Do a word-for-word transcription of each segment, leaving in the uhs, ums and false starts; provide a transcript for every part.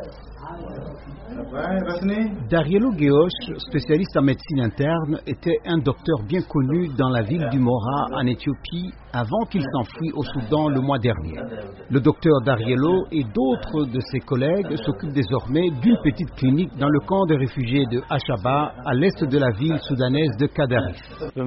Darielo Geosh, spécialiste en médecine interne, était un docteur bien connu dans la ville du Mora en Éthiopie avant qu'il s'enfuit au Soudan le mois dernier. Le docteur Darielo et d'autres de ses collègues s'occupent désormais d'une petite clinique dans le camp de réfugiés de Achaba, à l'est de la ville soudanaise de Kadarif.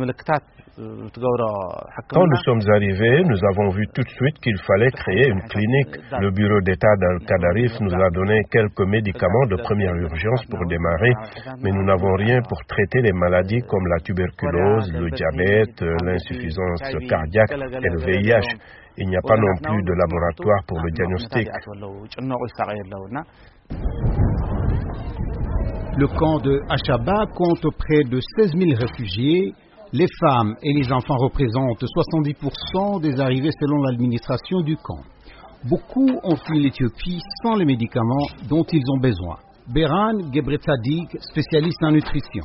Quand nous sommes arrivés, nous avons vu tout de suite qu'il fallait créer une clinique. Le bureau d'État d'Al-Kadarif nous a donné quelques médicaments de première urgence pour démarrer, mais nous n'avons rien pour traiter les maladies comme la tuberculose, le diabète, l'insuffisance cardiaque et le V I H. Il n'y a pas non plus de laboratoire pour le diagnostic. Le camp de Achaba compte près de seize mille réfugiés. Les femmes et les enfants représentent soixante-dix pour cent des arrivées selon l'administration du camp. Beaucoup ont fui l'Éthiopie sans les médicaments dont ils ont besoin. Beran Gebretsadik, spécialiste en nutrition.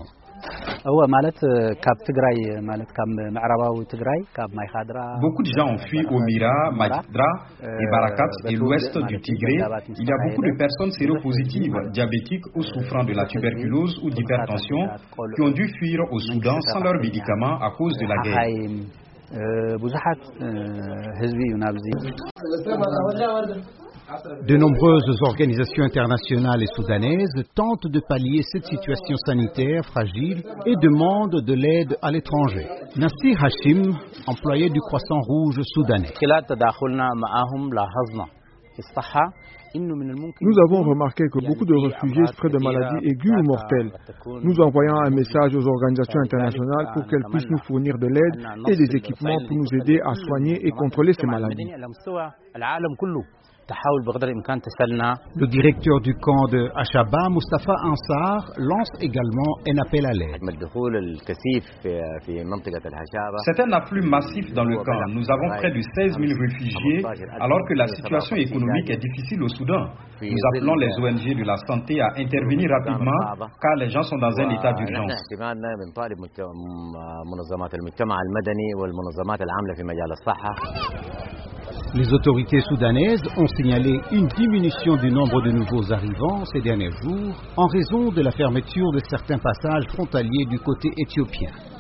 Beaucoup de gens ont fui au Mira, Maïdra et Barakat et l'ouest du Tigré. Il y a beaucoup de personnes séropositives, diabétiques ou souffrant de la tuberculose ou d'hypertension qui ont dû fuir au Soudan sans leurs médicaments à cause de la guerre. De nombreuses organisations internationales et soudanaises tentent de pallier cette situation sanitaire fragile et demandent de l'aide à l'étranger. Nassir Hashim, employé du Croissant Rouge soudanais. Nous avons remarqué que beaucoup de réfugiés souffraient de maladies aiguës ou mortelles. Nous envoyons un message aux organisations internationales pour qu'elles puissent nous fournir de l'aide et des équipements pour nous aider à soigner et contrôler ces maladies. Le directeur du camp de Achaba, Mustafa Ansar, lance également un appel à l'aide. C'est un afflux massif dans le camp. Nous avons près de seize mille réfugiés alors que la situation économique est difficile au Soudan. Nous appelons les O N G de la santé à intervenir rapidement car les gens sont dans un état d'urgence. Les autorités soudanaises ont signalé une diminution du nombre de nouveaux arrivants ces derniers jours en raison de la fermeture de certains passages frontaliers du côté éthiopien.